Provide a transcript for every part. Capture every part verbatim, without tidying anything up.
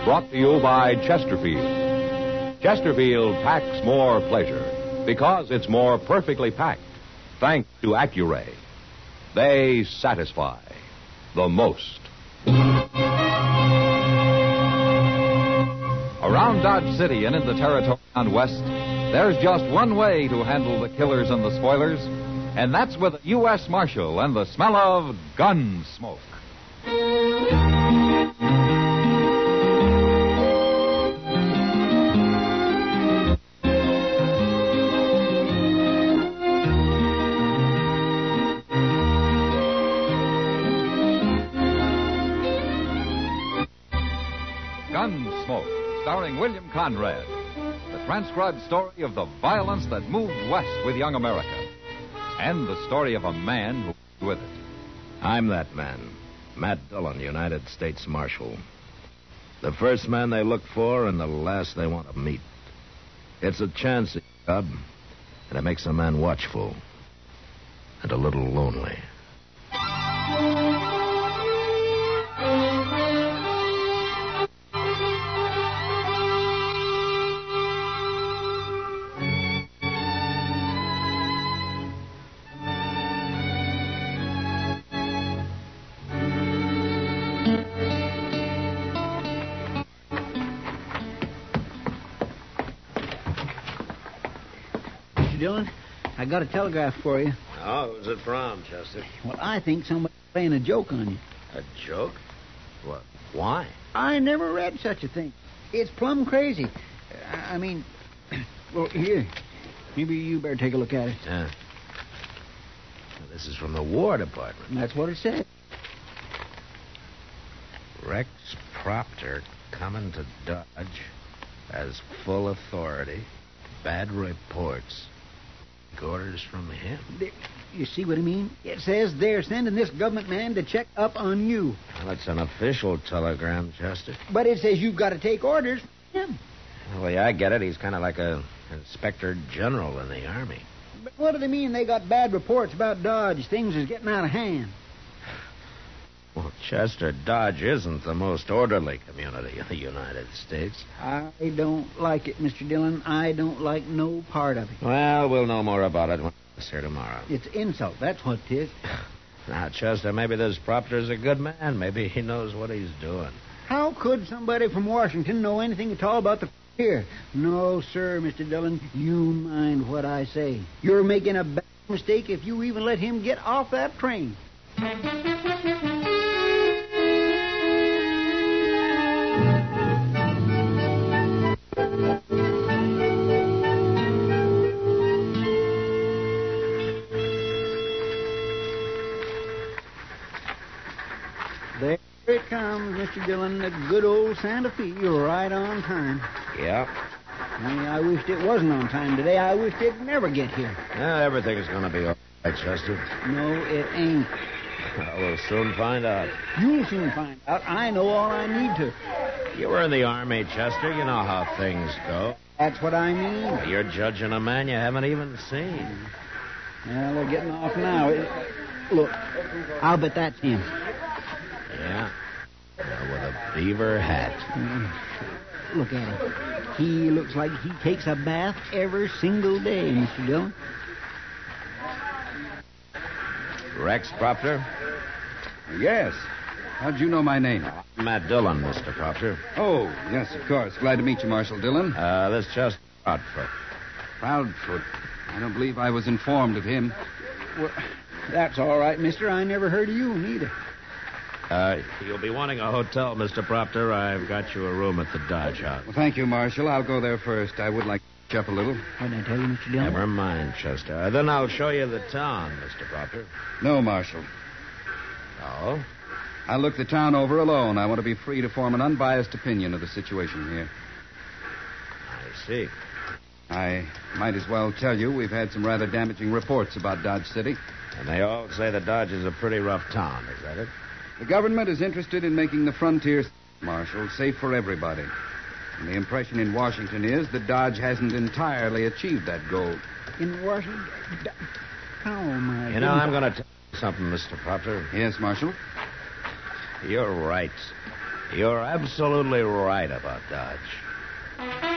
brought to you by Chesterfield. Chesterfield packs more pleasure because it's more perfectly packed, thanks to Accuray. They satisfy the most. Around Dodge City and in the territory on West, there's just one way to handle the killers and the spoilers, and that's with a U S Marshal and the smell of gun smoke. Gunsmoke, starring William Conrad. The transcribed story of the violence that moved west with young America. And the story of a man who was with it. I'm that man, Matt Dillon, United States Marshal. The first man they look for and the last they want to meet. It's a chance job, and it makes a man watchful and a little lonely. Dillon, I got a telegraph for you. Oh, who's it from, Chester? Well, I think somebody's playing a joke on you. A joke? What? Why? I never read such a thing. It's plumb crazy. I mean, well, here. Maybe you better take a look at it. Yeah. Well, this is from the War Department. That's what it said. Rex Proctor coming to Dodge has full authority, bad reports. Orders from him. You see what I mean? It says they're sending this government man to check up on you. Well, it's an official telegram, Chester. But it says you've got to take orders from him. Well, yeah, I get it. He's kind of like a inspector general in the Army. But what do they mean they got bad reports about Dodge? Things is getting out of hand. Well, Chester, Dodge isn't the most orderly community in the United States. I don't like it, Mister Dillon. I don't like no part of it. Well, we'll know more about it when it's here tomorrow. It's insult. That's what it is. Now, Chester, maybe this Proctor's a good man. Maybe he knows what he's doing. How could somebody from Washington know anything at all about the here? No, sir, Mister Dillon. You mind what I say. You're making a bad mistake if you even let him get off that train. There it comes, Mister Dillon, the good old Santa Fe. You're right on time. Yeah. I mean, I wished it wasn't on time today. I wished it'd never get here. Yeah, everything's going to be all right, Chester. No, it ain't. Well, we'll soon find out. You'll soon find out. I know all I need to. You were in the Army, Chester. You know how things go. That's what I mean. You're judging a man you haven't even seen. Well, they're getting off now. It, look, I'll bet that's him. Yeah. Well, with a beaver hat. Mm. Look at him. He looks like he takes a bath every single day, Mister Dillon. Rex Proctor? Yes. How'd you know my name? Matt Dillon, Mister Proctor. Oh, yes, of course. Glad to meet you, Marshal Dillon. Uh, this just Proudfoot. Proudfoot. I don't believe I was informed of him. Well, that's all right, mister. I never heard of you neither. Uh, you'll be wanting a hotel, Mister Proctor. I've got you a room at the Dodge House. Well, thank you, Marshal. I'll go there first. I would like to catch up a little. What did I tell you, Mister Dillon? Never mind, Chester. Uh, then I'll show you the town, Mister Proctor. No, Marshal. Oh? I'll look the town over alone. I want to be free to form an unbiased opinion of the situation here. I see. I might as well tell you we've had some rather damaging reports about Dodge City. And they all say that Dodge is a pretty rough town, is that it? The government is interested in making the frontier, Marshal, safe for everybody. And the impression in Washington is that Dodge hasn't entirely achieved that goal. In Washington? Oh, my You know, goodness. I'm going to tell you something, Mister Proctor. Yes, Marshal? You're right. You're absolutely right about Dodge.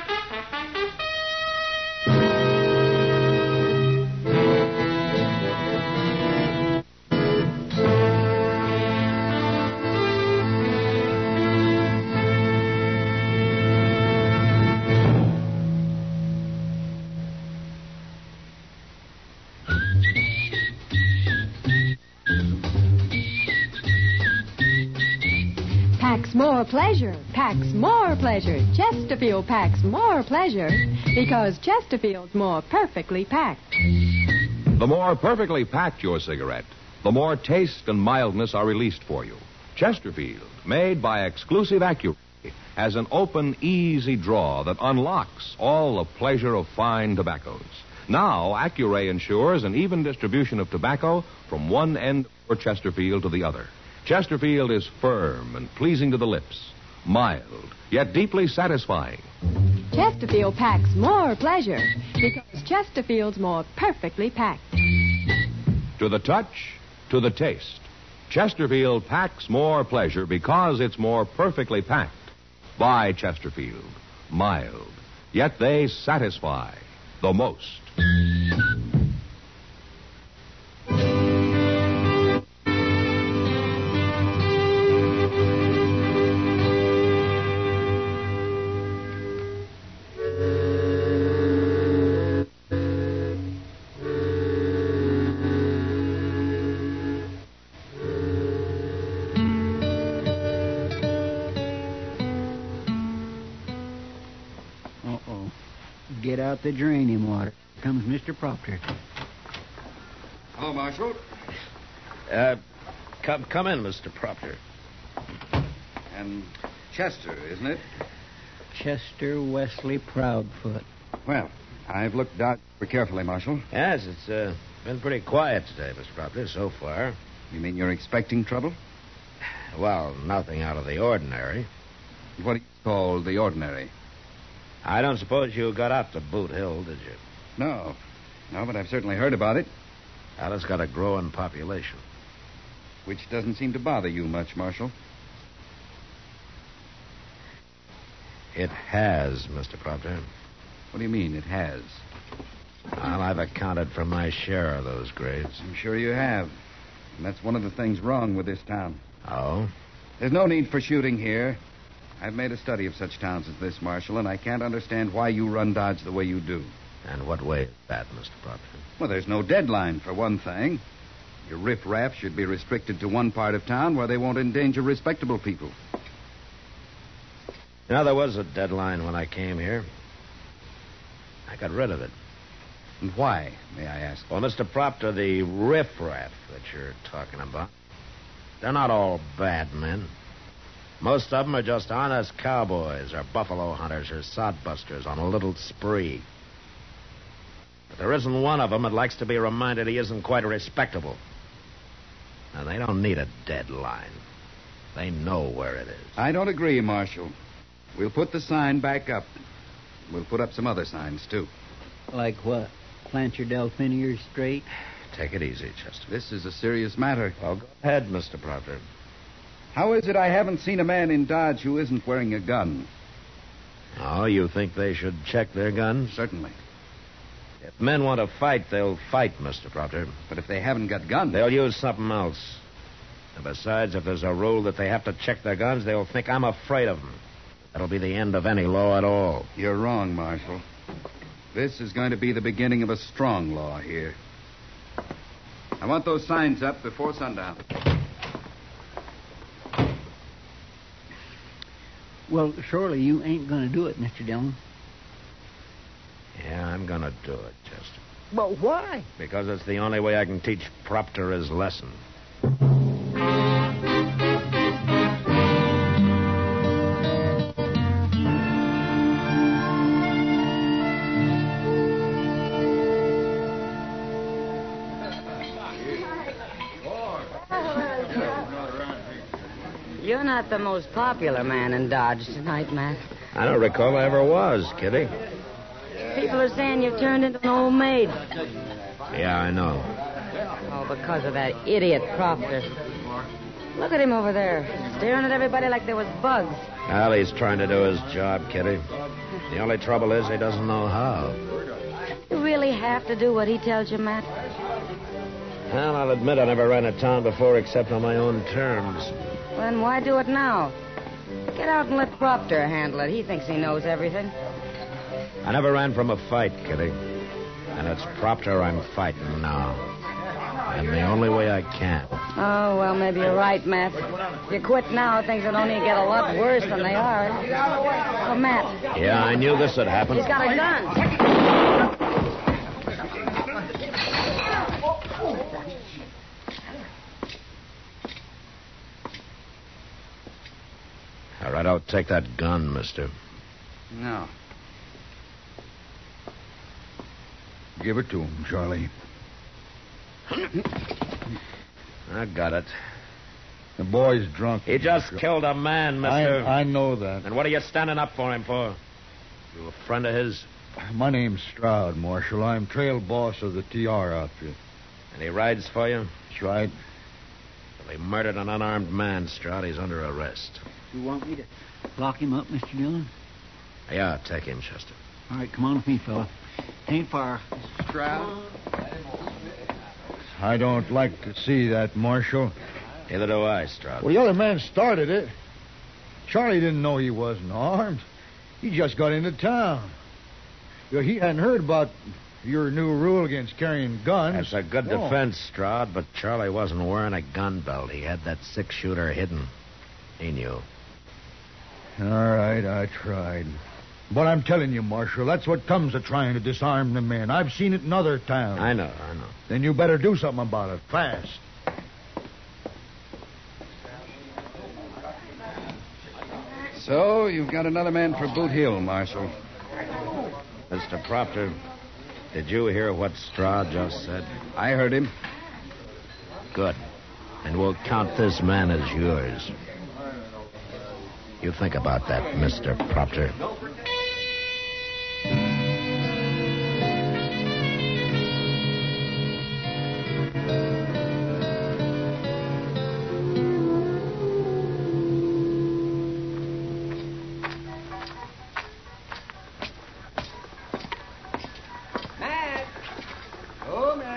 Packs more pleasure, packs more pleasure. Chesterfield packs more pleasure because Chesterfield's more perfectly packed. The more perfectly packed your cigarette, the more taste and mildness are released for you. Chesterfield, made by exclusive Accuray, has an open, easy draw that unlocks all the pleasure of fine tobaccos. Now, Accuray ensures an even distribution of tobacco from one end of Chesterfield to the other. Chesterfield is firm and pleasing to the lips, mild, yet deeply satisfying. Chesterfield packs more pleasure because Chesterfield's more perfectly packed. To the touch, to the taste, Chesterfield packs more pleasure because it's more perfectly packed. By Chesterfield, mild, yet they satisfy the most. Uh-oh. Get out the draining water. Here comes Mister Proctor. Hello, Marshal. Uh, come, come in, Mister Proctor. And Chester, isn't it? Chester Wesley Proudfoot. Well, I've looked Dodge very carefully, Marshal. Yes, it's uh, been pretty quiet today, Mister Proctor, so far. You mean you're expecting trouble? Well, nothing out of the ordinary. What do you call the ordinary? I don't suppose you got out to Boot Hill, did you? No. No, but I've certainly heard about it. Well, it's got a growing population. Which doesn't seem to bother you much, Marshal. It has, Mister Proctor. What do you mean, it has? Well, I've accounted for my share of those graves. I'm sure you have. And that's one of the things wrong with this town. Oh? There's no need for shooting here. I've made a study of such towns as this, Marshal, and I can't understand why you run Dodge the way you do. And what way is that, Mister Proctor? Well, there's no deadline, for one thing. Your riffraff should be restricted to one part of town where they won't endanger respectable people. You know, there was a deadline when I came here. I got rid of it. And why, may I ask? Well, Mister Proctor, the riffraff that you're talking about, they're not all bad men. Most of them are just honest cowboys or buffalo hunters or sodbusters on a little spree. But there isn't one of them that likes to be reminded he isn't quite respectable. Now, they don't need a deadline. They know where it is. I don't agree, Marshal. We'll put the sign back up. We'll put up some other signs, too. Like what? Plant your Delphiniers straight? Take it easy, Chester. This is a serious matter. Well, go ahead, Mister Proctor. How is it I haven't seen a man in Dodge who isn't wearing a gun? Oh, you think they should check their guns? Certainly. If men want to fight, they'll fight, Mister Proctor. But if they haven't got guns... They'll use something else. And besides, if there's a rule that they have to check their guns, they'll think I'm afraid of them. That'll be the end of any law at all. You're wrong, Marshal. This is going to be the beginning of a strong law here. I want those signs up before sundown. Well, surely you ain't going to do it, Mister Dillon. Yeah, I'm going to do it, Chester. But why? Because it's the only way I can teach Proctor his lesson. You're not the most popular man in Dodge tonight, Matt. I don't recall I ever was, Kitty. People are saying you've turned into an old maid. Yeah, I know. Oh, because of that idiot Proctor. Look at him over there, staring at everybody like there was bugs. Well, he's trying to do his job, Kitty. The only trouble is he doesn't know how. You really have to do what he tells you, Matt? Well, I'll admit I never ran a town before except on my own terms. Then why do it now? Get out and let Proctor handle it. He thinks he knows everything. I never ran from a fight, Kitty. And it's Proctor I'm fighting now. And the only way I can. Oh, well, maybe you're right, Matt. If you quit now, things will only get a lot worse than they are. Oh, Matt. Yeah, I knew this would happen. He's got a gun. All right, I'll take that gun, mister. No. Give it to him, Charlie. I got it. The boy's drunk. He just Marshal. killed a man, mister. I, I know that. And what are you standing up for him for? You a friend of his? My name's Stroud, Marshal. I'm trail boss of the T R outfit. And he rides for you? That's right. Well, he murdered an unarmed man, Stroud. He's under arrest. You want me to lock him up, Mister Dillon? Yeah, take him, Chester. All right, come on with me, fella. Ain't far. Stroud? I don't like to see that, Marshal. Neither do I, Stroud. Well, the other man started it. Charlie didn't know he wasn't armed. He just got into town. You know, he hadn't heard about your new rule against carrying guns. That's a good No. defense, Stroud, but Charlie wasn't wearing a gun belt. He had that six-shooter hidden. He knew. All right, I tried. But I'm telling you, Marshal, that's what comes of trying to disarm the men. I've seen it in other towns. I know, I know. Then you better do something about it, fast. So, you've got another man for Boot Hill, Marshal. Mister Proctor, did you hear what Stroud just said? I heard him. Good. And we'll count this man as yours. You think about that, Mister Proctor. Matt. Oh, Matt.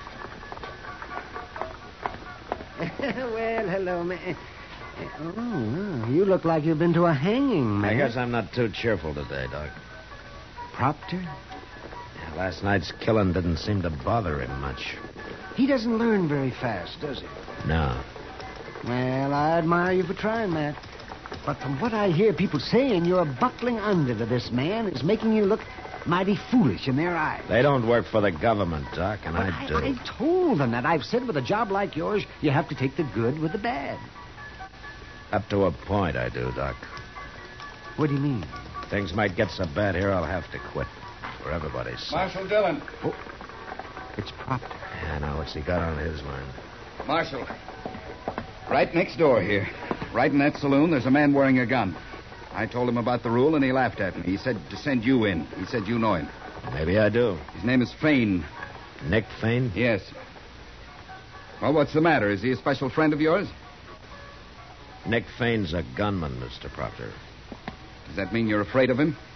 Well, hello, Matt. Oh, you look like you've been to a hanging, Matt. I guess I'm not too cheerful today, Doc. Proctor? Yeah, last night's killing didn't seem to bother him much. He doesn't learn very fast, does he? No. Well, I admire you for trying, Matt. But from what I hear people saying, you're buckling under to this man is making you look mighty foolish in their eyes. They don't work for the government, Doc, and But I do. I, I told them that. I've said with a job like yours, you have to take the good with the bad. Up to a point, I do, Doc. What do you mean? Things might get so bad here, I'll have to quit. For everybody's sake. Marshal Dillon. It's Proctor. Yeah, now what's he got on his mind? Marshal. Right next door here. Right in that saloon, there's a man wearing a gun. I told him about the rule, and he laughed at me. He said to send you in. He said you know him. Maybe I do. His name is Fane. Nick Fane? Yes. Well, what's the matter? Is he a special friend of yours? Nick Fane's a gunman, Mister Proctor. Does that mean you're afraid of him?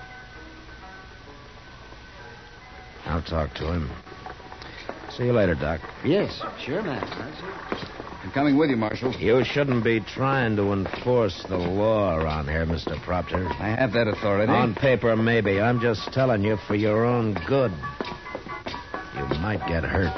I'll talk to him. See you later, Doc. Yes, sure, Matt. I'm coming with you, Marshal. You shouldn't be trying to enforce the law around here, Mister Proctor. I have that authority. On paper, maybe. I'm just telling you for your own good. You might get hurt.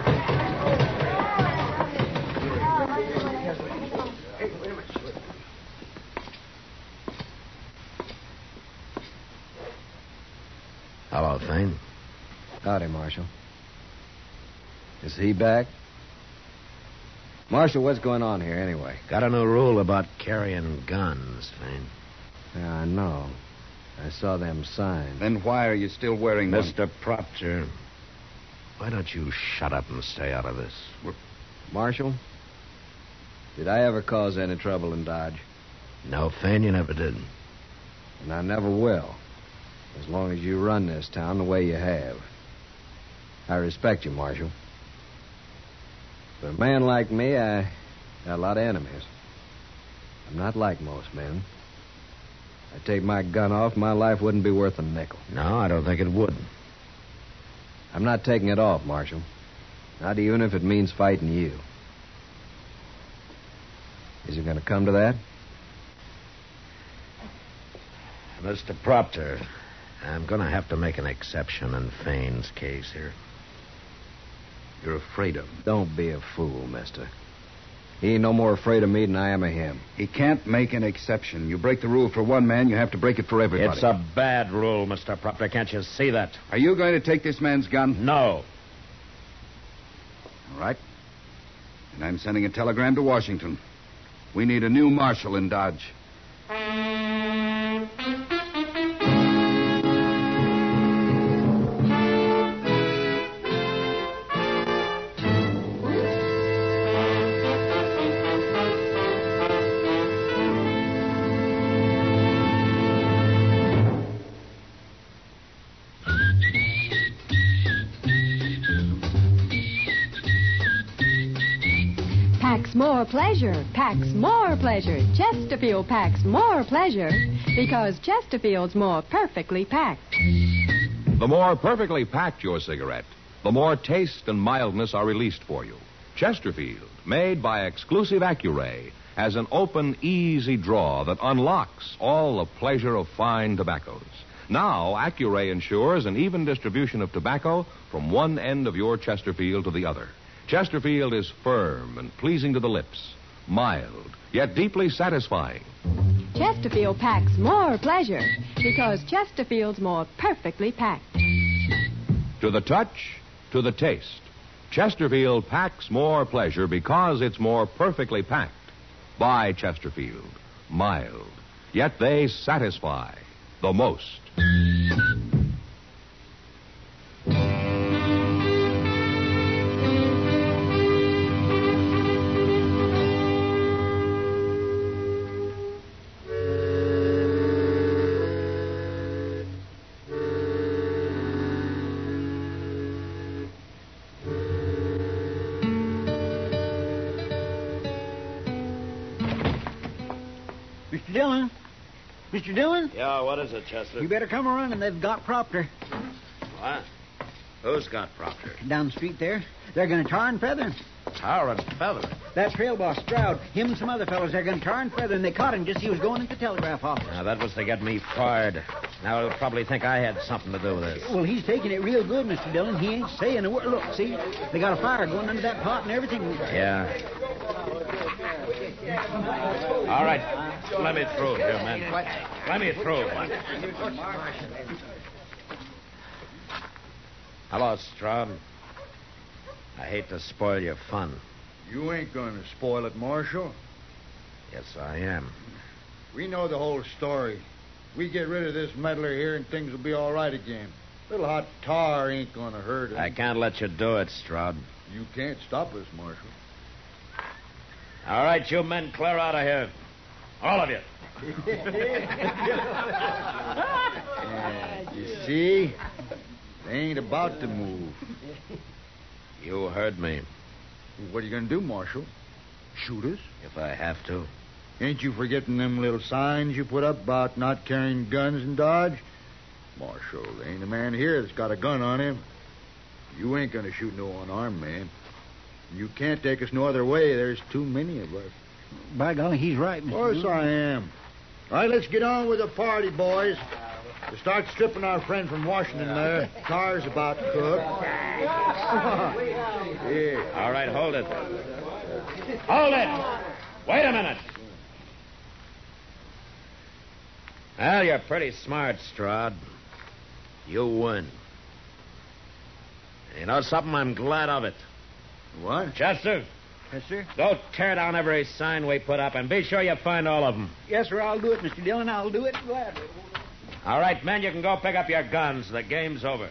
Hello, Fane. Howdy, Marshal. Is he back? Marshal, what's going on here anyway? Got a new rule about carrying guns, Fane. Yeah, I know. I saw them signs. Then why are you still wearing them? Mister Proctor, why don't you shut up and stay out of this? Marshal, did I ever cause any trouble in Dodge? No, Fane, you never did. And I never will. As long as you run this town the way you have. I respect you, Marshal. For a man like me, I Got a lot of enemies. I'm not like most men. I'd take my gun off, my life wouldn't be worth a nickel. No, I don't think it would. I'm not taking it off, Marshal. Not even if it means fighting you. Is it going to come to that? Mister Proctor, I'm going to have to make an exception in Fane's case here. You're afraid of him. Don't be a fool, mister. He ain't no more afraid of me than I am of him. He can't make an exception. You break the rule for one man, you have to break it for everybody. It's a bad rule, Mister Proctor. Can't you see that? Are you going to take this man's gun? No. All right. And I'm sending a telegram to Washington. We need a new marshal in Dodge. Packs more pleasure, packs more pleasure. Chesterfield packs more pleasure because Chesterfield's more perfectly packed. The more perfectly packed your cigarette, the more taste and mildness are released for you. Chesterfield, made by exclusive Accuray, has an open, easy draw that unlocks all the pleasure of fine tobaccos. Now, Accuray ensures an even distribution of tobacco from one end of your Chesterfield to the other. Chesterfield is firm and pleasing to the lips, mild, yet deeply satisfying. Chesterfield packs more pleasure because Chesterfield's more perfectly packed. To the touch, to the taste, Chesterfield packs more pleasure because it's more perfectly packed. By Chesterfield, mild, yet they satisfy the most. Mister Dillon? Mister Dillon? Yeah, what is it, Chester? You better come around, and they've got Proctor. What? Who's got Proctor? Down the street there. They're going to tar and feather him. Tar and feather. That trail boss, Stroud, him and some other fellows, they're going to tar and feather him. They caught him just as he was going into the telegraph office. Now, that was to get me fired. Now, he'll probably think I had something to do with this. Well, he's taking it real good, Mister Dillon. He ain't saying a word. Look, see? They got a fire going under that pot and everything. Yeah. All right. Let me through here, man. Let me through. Hello, Stroud. I hate to spoil your fun. You ain't going to spoil it, Marshal. Yes, I am. We know the whole story. We get rid of this meddler here and things will be all right again. Little hot tar ain't going to hurt him. I can't let you do it, Stroud. You can't stop us, Marshal. All right, you men, clear out of here. All of you. Yeah, you see? They ain't about to move. You heard me. What are you going to do, Marshal? Shoot us? If I have to. Ain't you forgetting them little signs you put up about not carrying guns in Dodge? Marshal, there ain't a man here that's got a gun on him. You ain't going to shoot no unarmed man. You can't take us no other way. There's too many of us. By golly, he's right, Mister Of course Dillon. I am. All right, let's get on with the party, boys. We'll start stripping our friend from Washington there. Car's about cooked. Yeah. All right, hold it. Hold it! Wait a minute. Well, you're pretty smart, Stroud. You win. You know something? I'm glad of it. What? Chester, Yes, sir. go tear down every sign we put up and be sure you find all of them. Yes, sir, I'll do it, Mister Dillon. I'll do it gladly. All right, men, you can go pick up your guns. The game's over.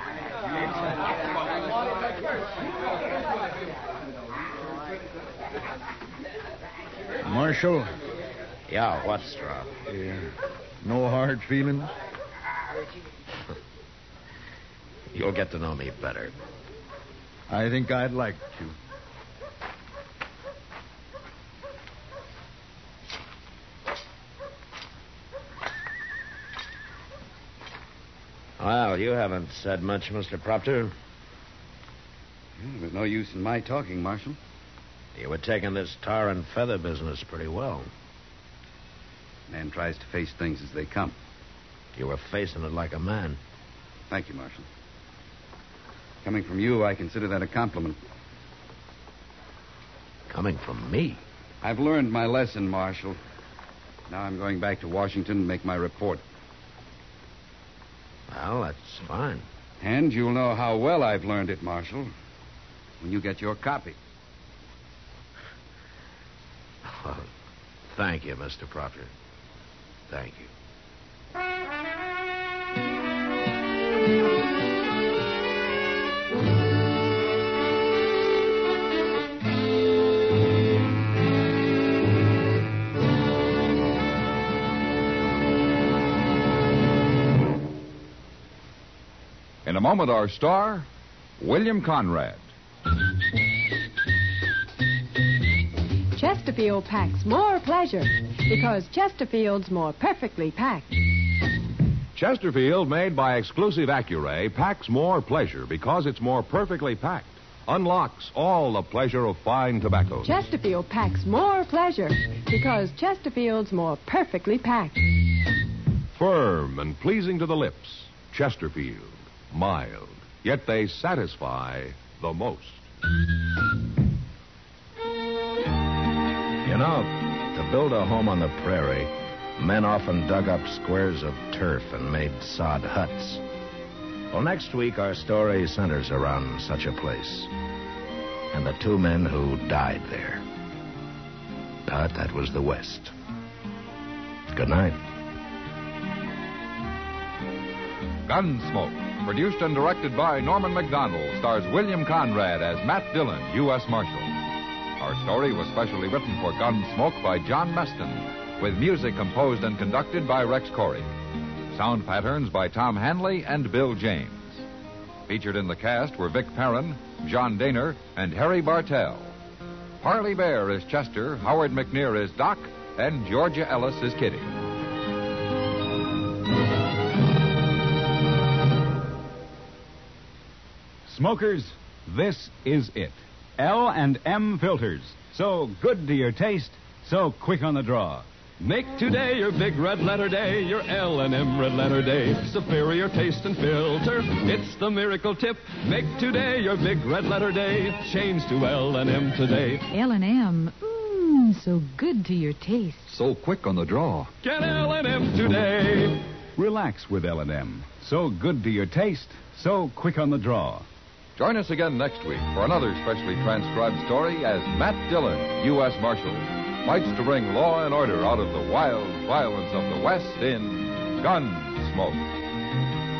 Marshal? Yeah, what, Stroud? Yeah. No hard feelings? You'll get to know me better. I think I'd like to. Well, you haven't said much, Mister Proctor. Well, there's no use in my talking, Marshal. You were taking this tar and feather business pretty well. Man tries to face things as they come. You were facing it like a man. Thank you, Marshal. Coming from you, I consider that a compliment. Coming from me? I've learned my lesson, Marshal. Now I'm going back to Washington and make my report. Well, that's fine. And you'll know how well I've learned it, Marshal, when you get your copy. Well, thank you, Mister Proctor. Thank you. In a moment, our star, William Conrad. Chesterfield packs more pleasure because Chesterfield's more perfectly packed. Chesterfield, made by exclusive Accuray, packs more pleasure because it's more perfectly packed. Unlocks all the pleasure of fine tobaccos. Chesterfield packs more pleasure because Chesterfield's more perfectly packed. Firm and pleasing to the lips. Chesterfield. Mild. Yet they satisfy the most. You know, to build a home on the prairie, men often dug up squares of turf and made sod huts. Well, next week, our story centers around such a place. And the two men who died there. But that was the West. Good night. Gunsmoke, produced and directed by Norman Macdonald, stars William Conrad as Matt Dillon, U S Marshal. Our story was specially written for Gunsmoke by John Meston, with music composed and conducted by Rex Corey. Sound patterns by Tom Hanley and Bill James. Featured in the cast were Vic Perrin, John Daner, and Harry Bartell. Parley Bear is Chester, Howard McNear is Doc, and Georgia Ellis is Kitty. Smokers, this is it. L and M filters. So good to your taste, so quick on the draw. Make today your big red letter day, your L and M red letter day. Superior taste and filter, it's the miracle tip. Make today your big red letter day. Change to L and M today. L and M, mmm, so good to your taste. So quick on the draw. Get L and M today. Relax with L and M. So good to your taste, so quick on the draw. Join us again next week for another specially transcribed story as Matt Dillon, U S Marshal, fights to bring law and order out of the wild violence of the West in Gunsmoke.